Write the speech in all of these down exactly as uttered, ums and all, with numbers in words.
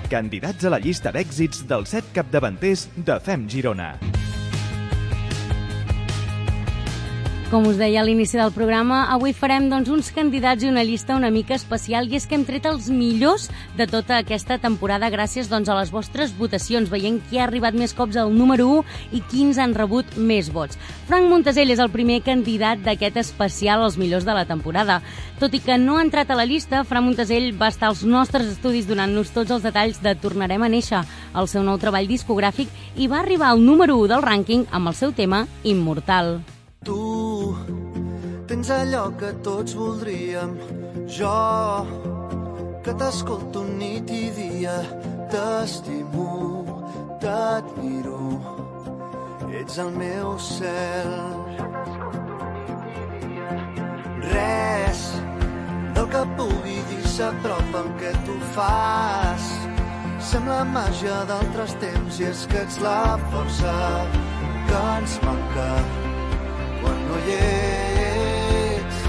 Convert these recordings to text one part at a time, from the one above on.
Candidats a la llista d'èxits dels set capdavanters de Fem Girona. Com us deia a l'inici del programa, avui farem doncs, uns candidats i una llista una mica especial, i és que hem tret els millors de tota aquesta temporada gràcies doncs, a les vostres votacions, veient qui ha arribat més cops al número u i quins han rebut més vots. Frank Montesell és el primer candidat d'aquest especial als millors de la temporada. Tot i que no ha entrat a la llista, Frank Montesell va estar als nostres estudis donant-nos tots els detalls de Tornarem a néixer, el seu nou treball discogràfic, i va arribar al número u del rànquing amb el seu tema Immortal. Tu tens allò que tots voldríem, jo que t'escolto nit i dia, t'estimo, t'admiro, ets el meu cel. Res del que pugui dir s'apropa amb què tu fas, sembla màgia d'altres temps, i és que ets la força que ens manca quan no hi ets.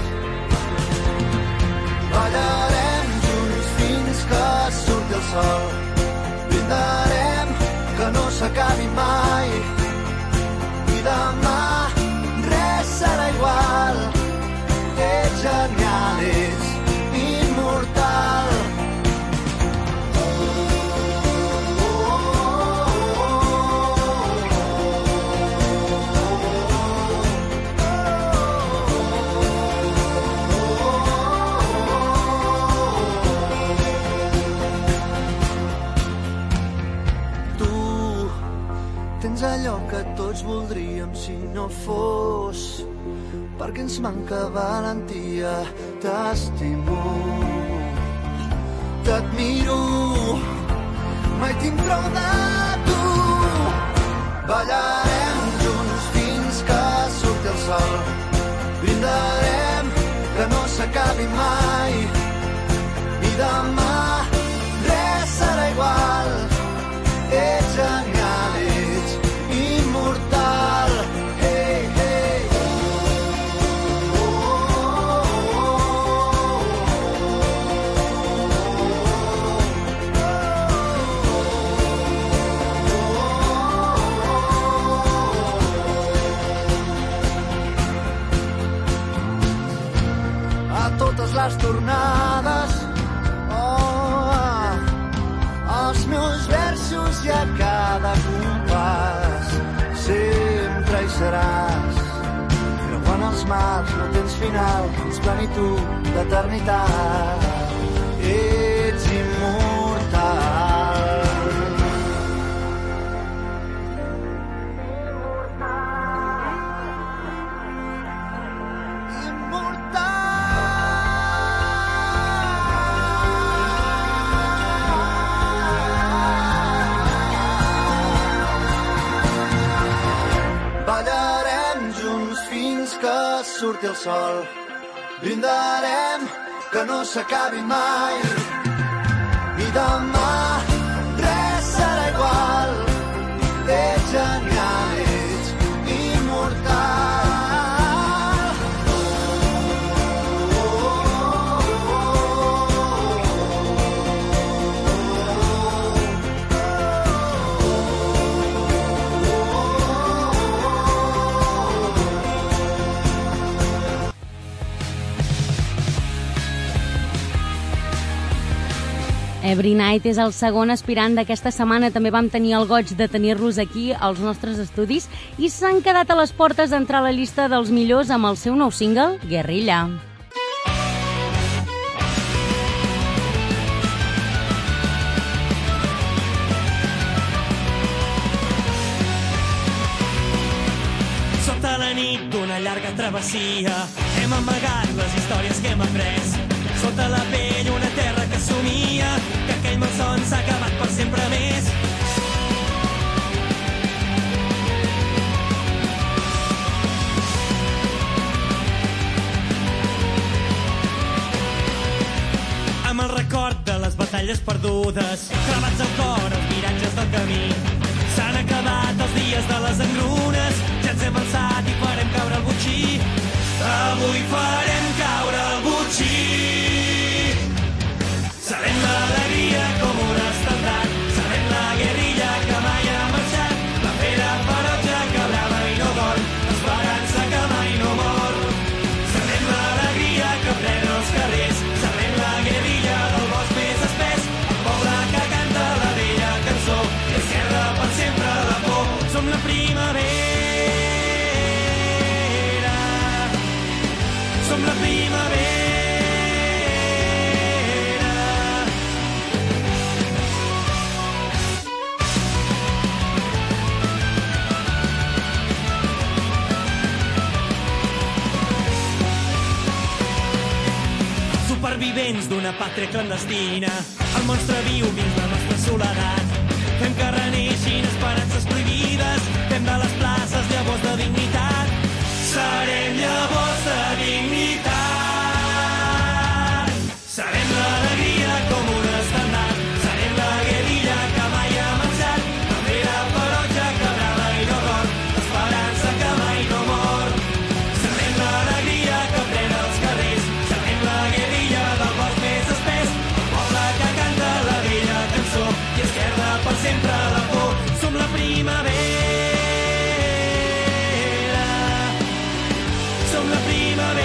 Ballarem junts fins que surti el sol, brindarem que no s'acabi mai, i demà res serà igual. Ets genial, ets immortal. Tens allò que tots voldríem si no fos perquè ens manca valentia. T'estimo, t'admiro, mai tinc prou de tu. Ballarem junts fins que surti el sol, brindarem que no s'acabi mai, i demà res serà igual. Ets genial, ets immortal. Hey, hey. Oh, oh, oh. A totes les tornades, els meus versos i a cada compàs sempre hi seràs. Creuant els mars no tens final, ets plenitud d'eternitat. Ets immortal. Surti el sol, brindarem que no s'acabi mai, i demà res serà igual. Ets genial, ets immortal. Every Night és el segon aspirant d'aquesta setmana. També vam tenir el goig de tenir-los aquí als nostres estudis i s'han quedat a les portes d'entrar a la llista dels millors amb el seu nou single, Guerrilla. Sota la nit d'una llarga travessia hem amagat les històries que hem après. Sota la pell una terra que somia que aquell malson s'ha acabat per sempre més. Amb el record de les batalles perdudes clavats al cor els miratges del camí, s'han acabat els dies de les engrunes, ja ens hem alçat i farem caure el botxí. Avui farem caure el botxí. Serem l'alegria com un estandat, som la primavera. Supervivents d'una pàtria clandestina, el monstre viu dins la nostra soledat. Fem que reneixin esperances prohibides, fem de les places llavors de dignitat. Serem llavors de dignitat. Serem l'alegria com un estendard. Serem la guerrilla que mai ha marxat. La vera ferotge que brava i no dorm. L'esperança que mai no mor. Serem l'alegria que pren els carrers. Serem la guerrilla del bosc més espès. El poble que canta la vella cançó i esquerda per sempre la por. Som la primavera. Som la primavera.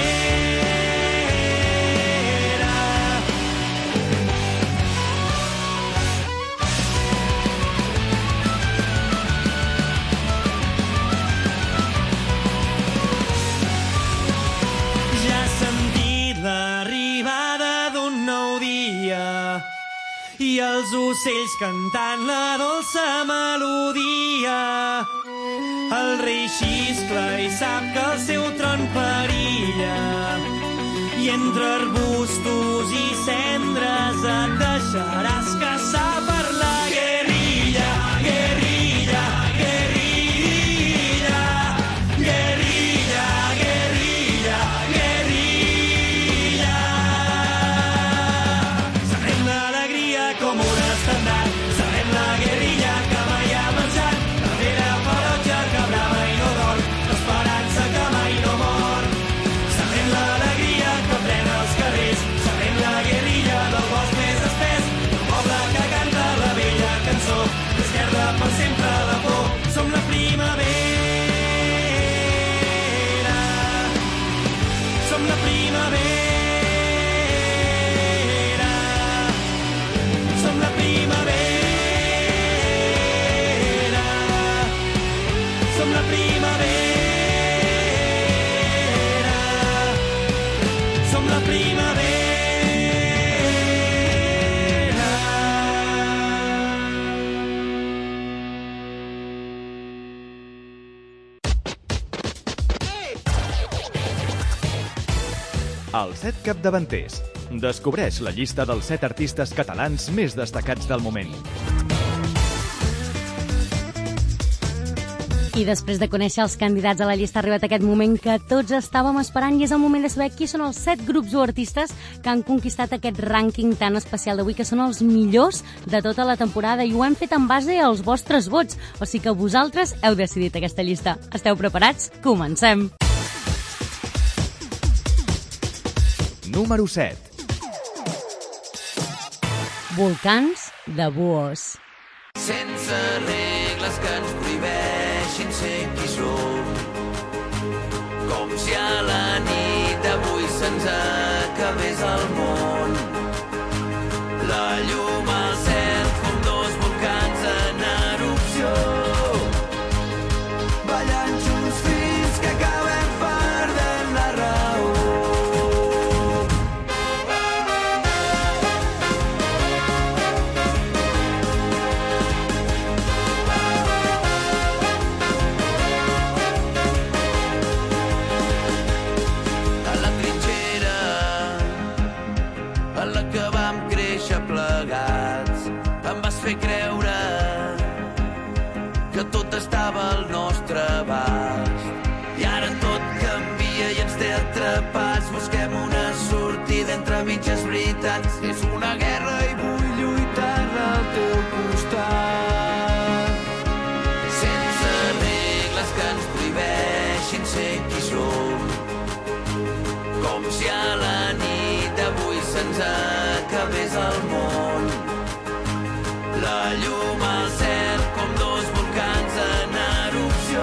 Ja has sentit l'arribada d'un nou dia i els ocells cantant la dolça melodia. El rei xiscla i sap que el seu tron perilla i entre arbustos i cendres et deixaràs caçar per la guerrilla, guerrilla, guerrilla, guerrilla, guerrilla, guerrilla. Serem l'alegria com un estendard, serem la guerrilla que mai ha marxat. La vera ferotge que brava i no dorm, l'esperança que mai no mor. Serem l'alegria que pren els carrers, serem la guerrilla del bosc més espès. El poble que canta la vella cançó, l'esquerda per sempre la por. Som la primavera. Som la primavera. Som la primavera. Som la primavera. Som la primavera. Els set capdavanters. Descobreix la llista dels set artistes catalans més destacats del moment. I després de conèixer els candidats a la llista ha arribat aquest moment que tots estàvem esperant i és el moment de saber qui són els set grups o artistes que han conquistat aquest rànquing tan especial d'avui, que són els millors de tota la temporada, i ho hem fet en base als vostres vots. O sigui que vosaltres heu decidit aquesta llista. Esteu preparats? Comencem! Número set. Volcans de Buhos. Sense regles que ens prohibeixin ser qui som. Com si a la nit d'avui se'ns acabés el món. La llum al cel com dos volcans en erupció. Ballant junts fins que acabem perdent la raó. Fer creure que tot estava al nostre abast. I ara tot canvia i ens té atrapats. Busquem una sortida entre mitges veritats. És una guerra i vull lluitar al teu costat. Sense regles que ens prohibeixin ser qui som. Com si a la nit d'avui se'ns acabés el món. La llum al cel com dos volcans en erupció.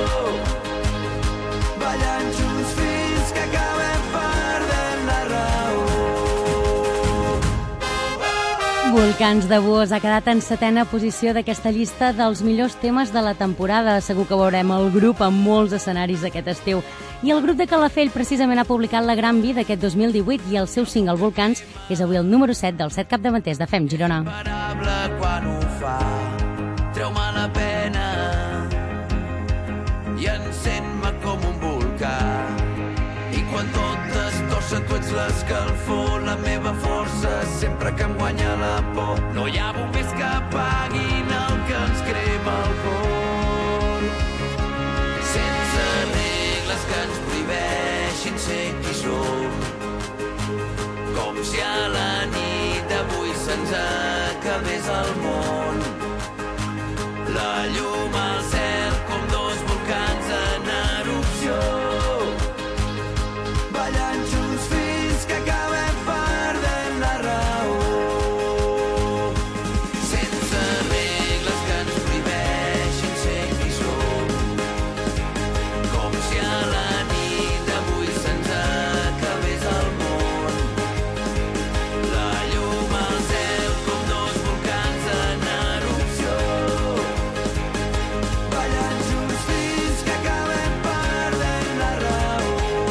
Ballant junts fins que acabem perdent la raó. Volcans de Búhos ha quedat en setena posició d'aquesta llista dels millors temes de la temporada. Segur que veurem el grup en molts escenaris aquest estiu. I el grup de Calafell precisament ha publicat La Gran Vida d'aquest dos mil divuit i el seu single Volcans és avui el número set dels set capdavanters de Fem Girona. Imparable quan ho fa, treu-me la pena i encén-me com un volcà. I quan tot es torça, tu ets l'escalfor, la meva força, sempre que em guanya la por. No hi ha bombers que apaguin el que ens crema el cor. Sense regles que ens prohibeixin ser qui som, com si a la nit d'avui se'ns acabés el món. La llum al cel com dos volcans en erupció, ballant junts fins que acabem perdent la raó. Sense regles que ens prohibeixin ser qui som, com si a la nit d'avui se'ns acabés el món. La llum al cel com dos volcans en erupció, ballant junts fins que acabem perdent la raó.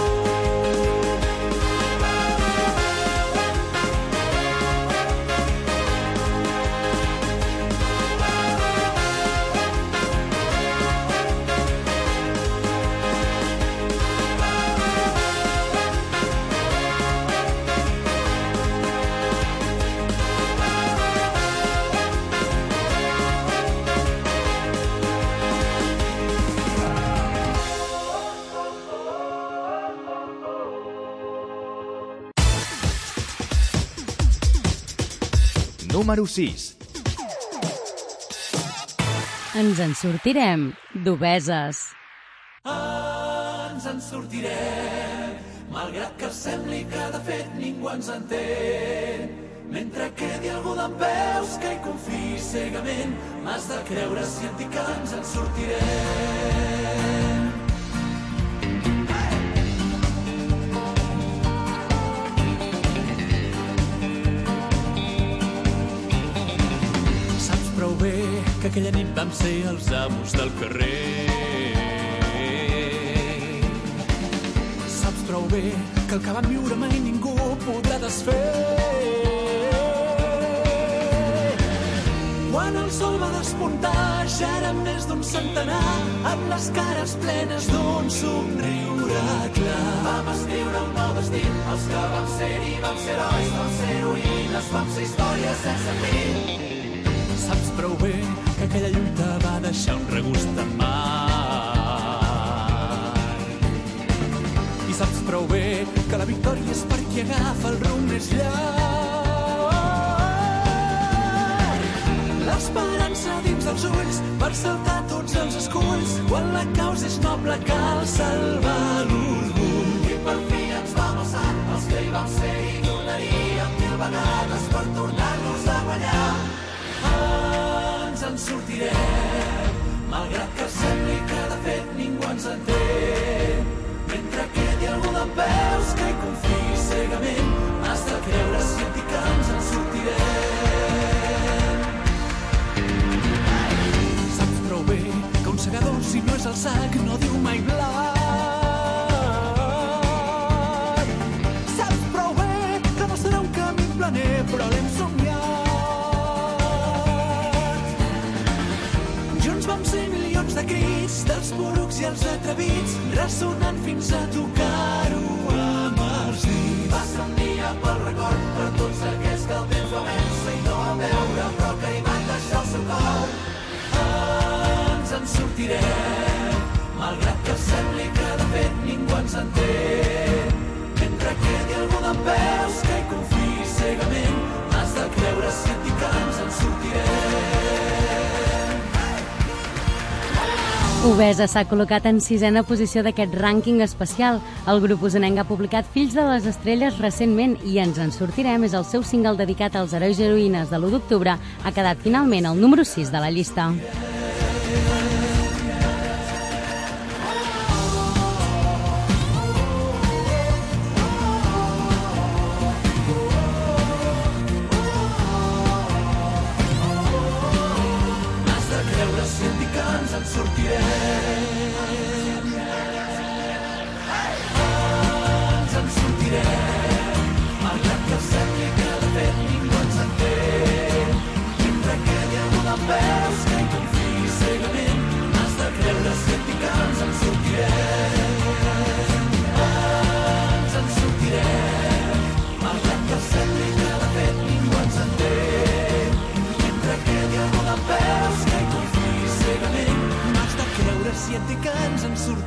Número sis. Ens en sortirem d'obeses. Ens en sortirem, malgrat que sembli que de fet ningú ens entén. Mentre quedi algú dempeus que hi confiï cegament, m'has de creure si et dic que ens en sortirem. Saps prou bé que aquella nit vam ser els amos del carrer. Saps prou bé que el que vam viure mai ningú podrà desfer. Quan el sol va despuntar ja érem més d'un centenar, amb les cares plenes d'un somriure clar. Vam escriure un nou destí, els que vam ser-hi vam ser herois, vam ser heroïnes, vam ser històries sense fi. Saps prou bé que aquella lluita va deixar un regust amarg. I saps prou bé que la victòria és per qui agafa el rumb més llarg. L'esperança dins dels ulls per saltar tots els esculls. Quan la causa és noble cal salvar l'orgull. I per fi ens vam alçar, els que hi vam ser i tornaríem mil vegades per tornar-nos a guanyar. Ens en sortirem, malgrat que sembli que de fet ningú ens entén. Mentre quedi algú dempeus que hi confiï cegament, has de creure si et dic que ens en sortirem. Saps prou bé que un segador, si no és el sac, no diu mai blat. Saps prou bé que no serà un camí planer, però l'hem somiat. Vam ser milions de crits dels porucs i els atrevits, ressonant fins a tocar-ho amb els dits. Va ser un dia pel record per tots aquells que el temps va vèncer i no van veure, però que hi van deixar el seu cor. Ens en sortirem, malgrat que sembli que de fet ningú ens entén. Mentre quedi algú dempeus que hi confiï cegament, has de creure si et dic que ens en sortirem. Obesa s'ha col·locat en sisena posició d'aquest rànquing especial. El grup usonenc ha publicat Fills de les Estrelles recentment i Ens en sortirem és el seu single dedicat als herois i heroïnes de l'u d'octubre. Ha quedat finalment el número sis de la llista.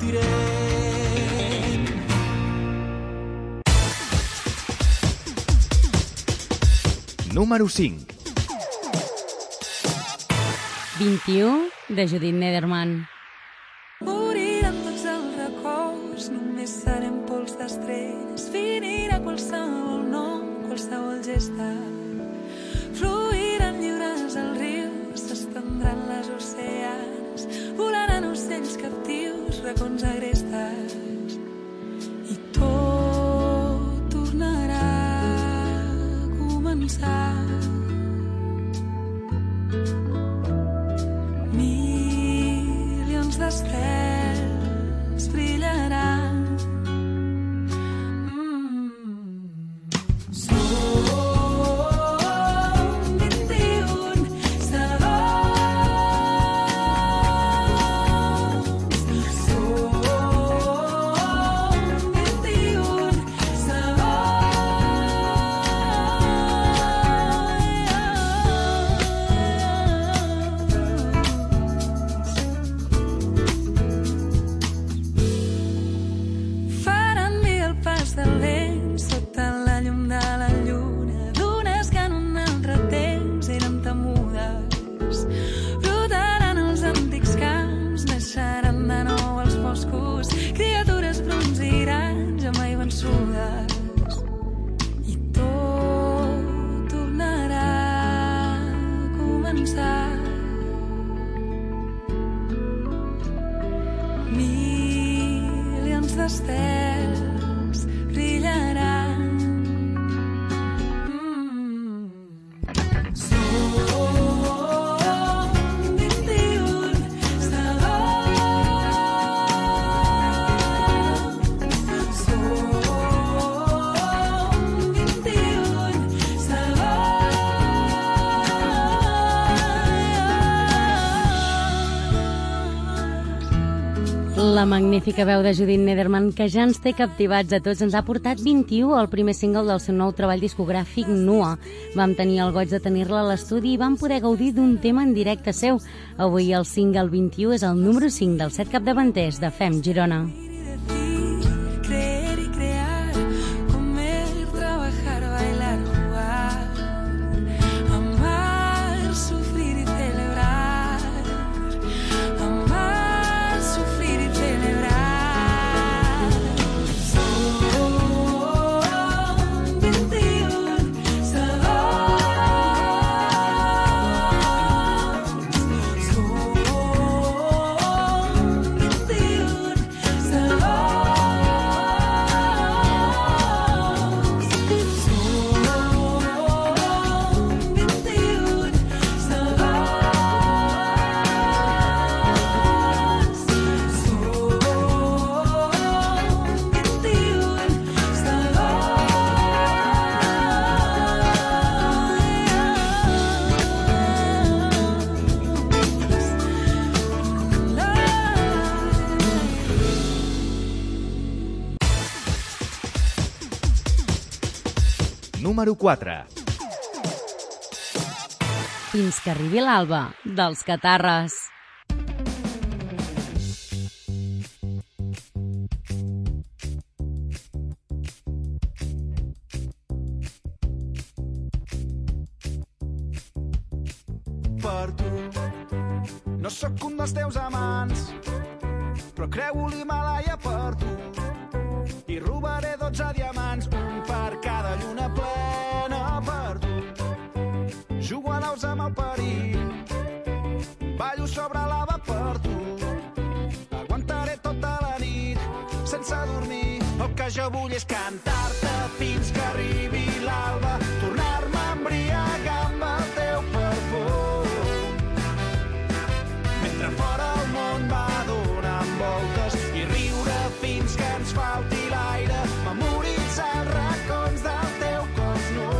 gaudirem. Número cinc. vint-i-u, de Judith Nederman. Moriran tots els records, només serem pols d'estrelles. Finirà qualsevol nom, qualsevol gesta. Fluiran lliures els rius, s'estendran les oceanes. Volaran ocells captius, racons agrestes. I tot tornarà a començar. Milions d'estels brillaran. Mm. Som vint-i-un segons. Som vint-i-un segons. Faran bé el pas del vent sota la llum de la lluna d'unes que en un altre temps eren temudes. Brotaran els antics camps, naixeran de nou els boscos, criatures bronzirans ja mai vençudes. I tot tornarà a començar. Milions d'estels brillaran. Mm. Som vint-i-un segons. Som vint-i-un segons. La magnífica veu de Judith Nederman, que ja ens té captivats a tots, ens ha portat vint-i-u, el primer single del seu nou treball discogràfic Nua. Vam tenir el goig de tenir-la a l'estudi i vam poder gaudir d'un tema en directe seu. Avui el single vint-i-u és el número cinc dels set capdavanters de Fem Girona. Creer y crear, comer, trabajar, bailar, jugar, amar, sufrir y celebrar, amar, sufrir y celebrar. Som vint-i-un segons. Som vint-i-un Número quatre. Fins que arribi l'alba, dels Catarres. Per tu no sóc un dels teus amants, però creu l'Himàlaia per tu i robaré dotze diamants, un per cada lluna plena per tu. Jugo a daus amb el perill, ballo sobre lava per tu. Aguantaré tota la nit sense dormir. El que jo vull és cantar-te fins que arribi l'alba, tornar-me a embriagar amb el teu perfum, mentre fora el món va donant voltes i riure fins que ens falti l'aire, memoritzar els racons del teu cos nu,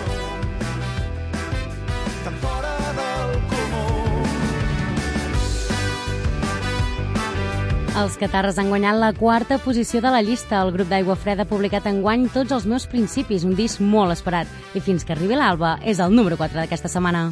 tan fora del comú. Els Catarres han guanyat la quarta posició de la llista. El grup d'Aigua Freda ha publicat enguany Tots els meus principis, un disc molt esperat. I Fins que arribi l'alba és el número quatre d'aquesta setmana.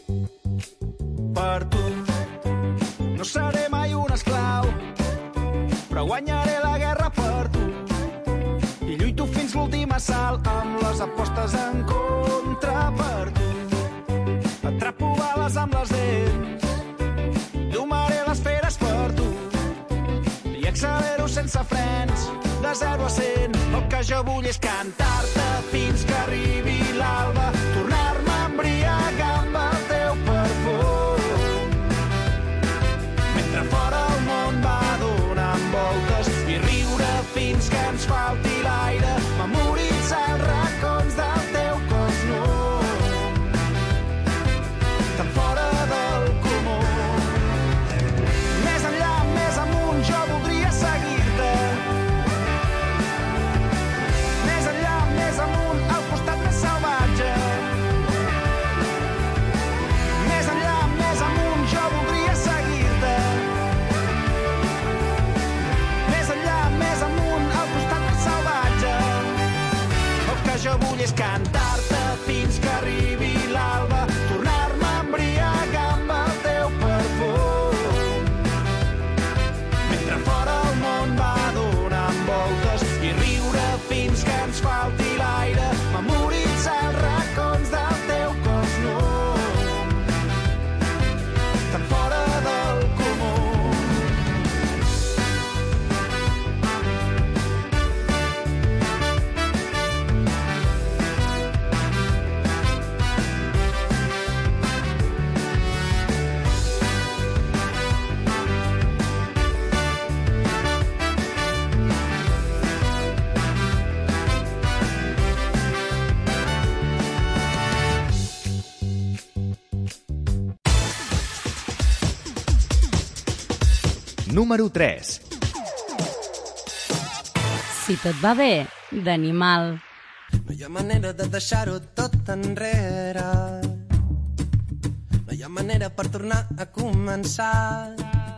Per tu no seré mai un esclau, que guanyaré la guerra per tu. I lluito fins l'últim assalt amb les apostes en contra per tu. Atrapo bales amb les dents, domaré les feres per tu. I accelero sense frens, de zero a cent. El que jo vull és cantar-te fins que arribi l'alba, tornar-me a embriagar amb el teu perfum. Mentre fora el món va donant voltes i riure fins que ens falti l'aire, memoritzar els racons del teu cos nu, tan fora del comú. Més enllà, més amunt, jo voldria seguir-te. Més enllà, més amunt, al costat més salvatge. Més enllà, més amunt, jo voldria seguir-te. Més enllà, més amunt, al costat més salvatge. El que jo vull és cantar-te fins que arribi l'alba, tornar-me a embriagar amb el teu perfum. Mentre fora el món va donant voltes i riure fins que ens falti l'aire, memoritzar els racons del teu cos nu, tan fora del comú. Número tres. Si tot va bé, d'Animal. No hi ha manera de deixar-ho tot enrere. No hi ha manera per tornar a començar.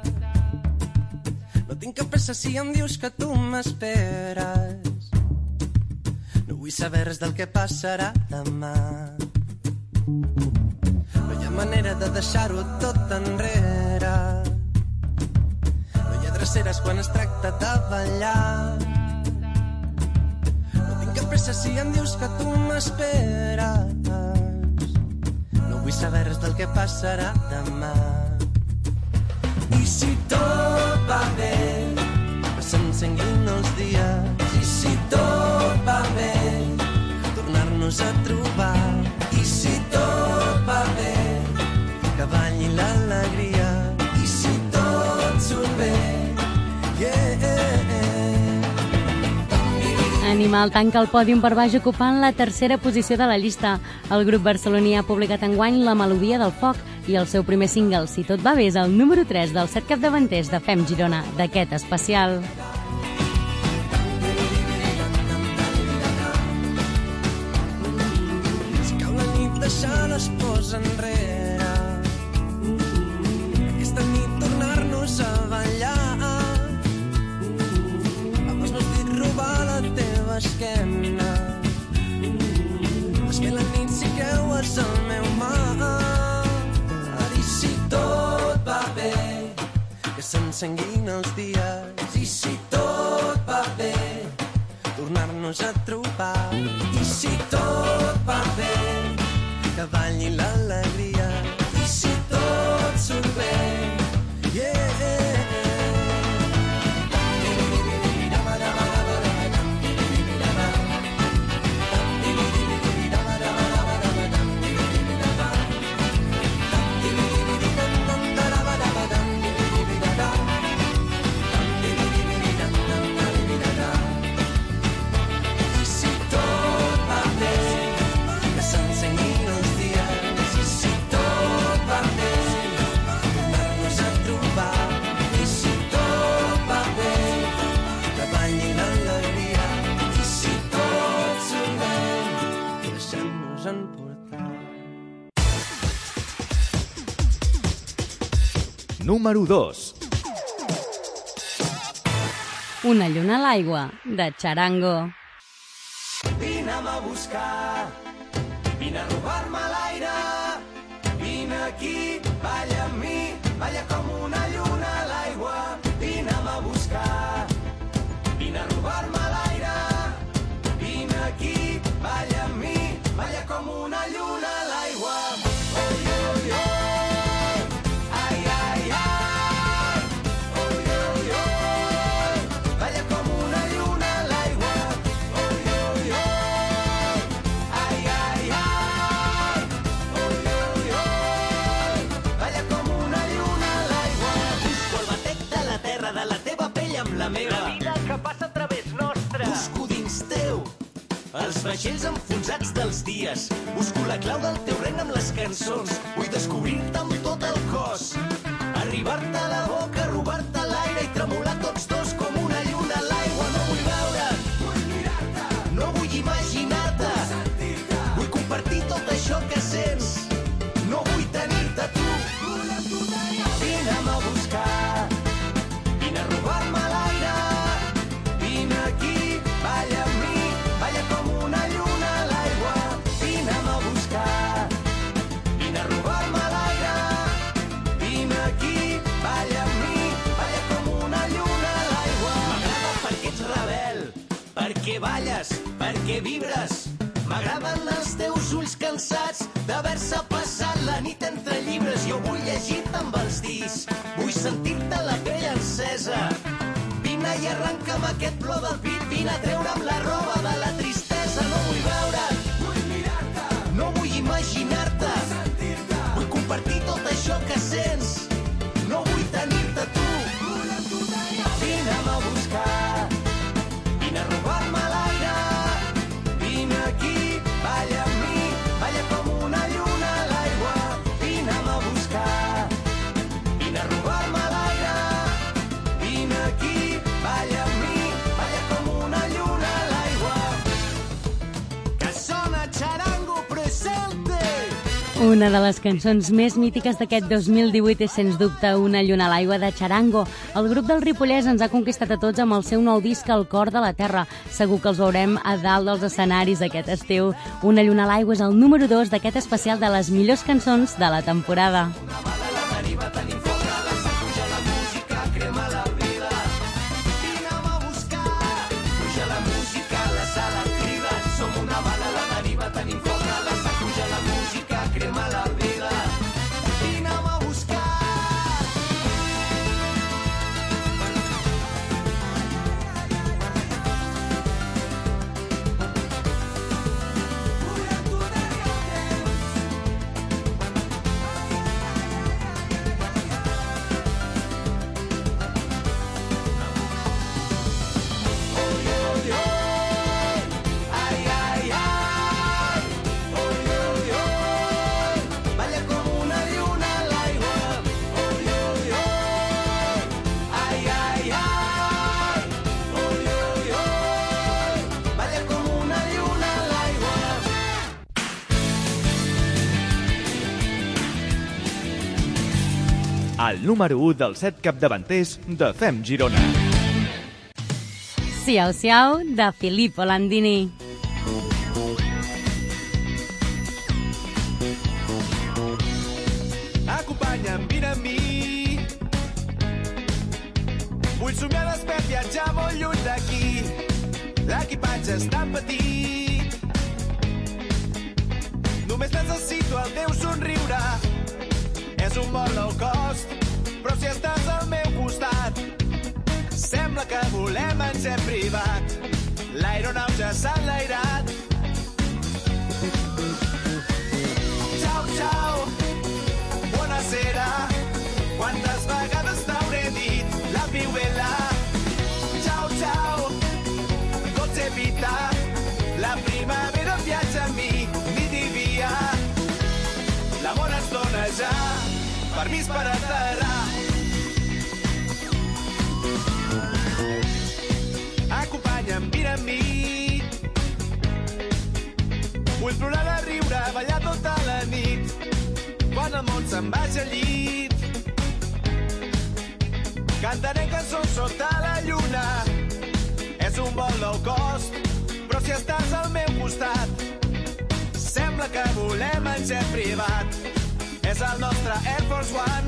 No tinc cap pressa si em dius que tu m'esperes. No vull saber res del que passarà demà. No hi ha manera de deixar-ho tot enrere. No hi ha dreceres quan es tracta de ballar. No tinc cap pressa si em dius que tu m'esperes. No vull saber res del que passarà demà. I si tot va bé, que s'encenguin els dies. I si tot va bé, tornar-nos a trobar. I si tot va bé, que balli l'alegria. I si tot surt bé, yeah. Animal tanca el pòdium per baix ocupant la tercera posició de la llista. El grup barceloní ha publicat enguany La melodia del foc i el seu primer single, Si tot va bé, és el número tres dels set capdavanters de Fem Girona d'aquest especial. Si cau la nit, deixar les pors enrere. Aquesta nit tornar-nos a ballar. Amb els meus dits robar la teva esquena. És que la nit si creues el meu mar. I si tot va bé, que s'encenguin els dies. I si tot va bé, tornar-nos a trobar. I si tot va bé, que balli l'alegria. I si tot surt bé, yeah. Número dos. Una lluna a l'aigua, de Charango. Vine'm a buscar, vine a robar-me l'aire, vine aquí, balla amb mi, balla com una lluna a l'aigua. Vine'm a buscar, els vaixells enfonsats dels dies. Busco la clau del teu regne amb les cançons. Vull descobrir-te amb tot el cos. Arribar-te a la boca, robar-te l'aire i tremolar tots dos com una lluna a l'aigua. No vull veure't, vull mirar-te. No vull imaginar-te, sentir-te. Vull compartir tot això que sents. No vull tenir-te tu. Vine'm a buscar, vine a robar-me l'aire. Vine aquí, balla amb mi, balla com una lluna a l'aigua. Vine'm a buscar, vine a robar-me l'aire. Vine aquí, balla amb mi, balla com una lluna a l'aigua. M'agrada perquè ets rebel, perquè balles, perquè vibres. M'agraden els teus ulls cansats d'haver-se passat la nit entre llibres. Jo vull llegir-te amb els dits, vull sentir-te la pell encesa. Vine i arrenca'm aquest plor del pit, vine a treure'm la roba de la tristesa. No vull veure't, vull mirar-te. No vull imaginar-te, sentir-te. Vull compartir tot això que sents. No vull tenir-te tu. Vine'm a buscar, vine a robar-me l'aire. Vine aquí, balla amb mi, balla com una lluna a l'aigua. Vine'm a buscar, vine a robar-me l'aire. Vine aquí, balla amb mi, balla com una lluna a l'aigua. Que sona Charango presente. Una de les cançons més mítiques d'aquest dos mil divuit és, sens dubte, Una lluna a l'aigua de Charango. El grup del Ripollès ens ha conquistat a tots amb el seu nou disc El cor de la terra. Segur que els veurem a dalt dels escenaris aquest estiu. Una lluna a l'aigua és el número dos d'aquest especial de les millors cançons de la temporada. El número u dels set capdavanters de Fem Girona. Siau, siau, de Filippo Landini. Acompanya'm, vine amb mi. Vull somiar despert, viatjar molt lluny d'aquí. L'equipatge és tan petit. Només necessito el teu somriure. És un vol low cost, però si estàs al meu costat, sembla que volem en jet privat. L'aeronau ja s'ha enlairat. Ciao, ciao, buonasera. Quantes vegades t'hauré dit la più bella. Ciao, ciao, dolce vita. La primavera viatja amb mi, nit i dia. L'amor ens dona ja permís per aterrar. Acompanya'm, vine amb mi. Vull plorar de riure, ballar tota la nit. Quan el món se'n vagi al llit, cantarem cançons sota la lluna. És un vol low cost, però si estàs al meu costat, sembla que volem en jet privat. És el nostre Air Force One.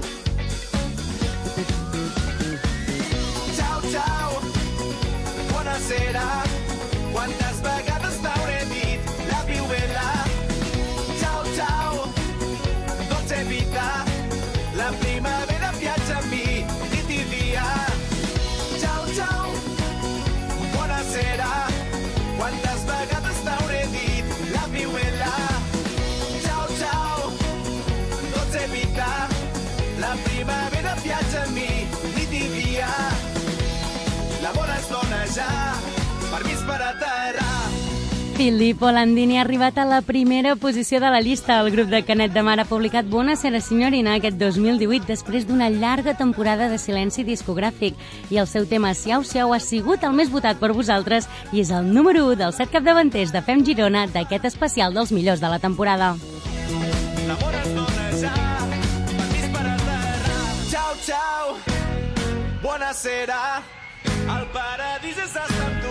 Ciao, ciao, buonasera. Quantes vegades t'hauré dit la più bella. Ciao, ciao, dolce vita. La primavera viatja amb mi, nit i dia. Ciao, ciao, buonasera. Quantes vegades t'hauré dit la più bella. Ciao, ciao, dolce vita. La primavera viatja amb mi, nit i dia. L'amor es dona ja permís per aterrar. Filippo Landini ha arribat a la primera posició de la llista. El grup de Canet de Mar ha publicat Buonasera Signorina aquest dos mil divuit després d'una llarga temporada de silenci discogràfic. I el seu tema Siau Siau ha sigut el més votat per vosaltres i és el número u dels set capdavanters de Fem Girona d'aquest especial dels millors de la temporada. L'amor es dona ja, permís per aterrar. Ciao, ciao, buonasera, el paradís és estar amb tu.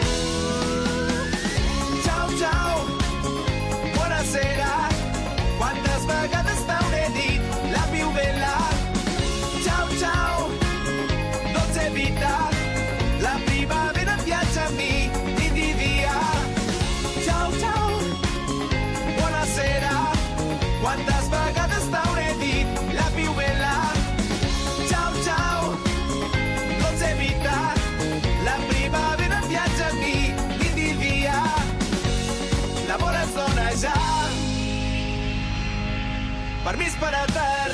Ciao, ciao, buonasera, quantes vegades t'hauré dit la viu bella. Ciao, ciao, dolce vita, la primavera viatja amb mi nit i dia. Ciao, ciao, buonasera, quantes vegades t'hauré dit la viu bella. Ciao, ciao, dolce vita, la primavera viatja amb mi nit i dia. L'amor es dona ja, permís per aterrar.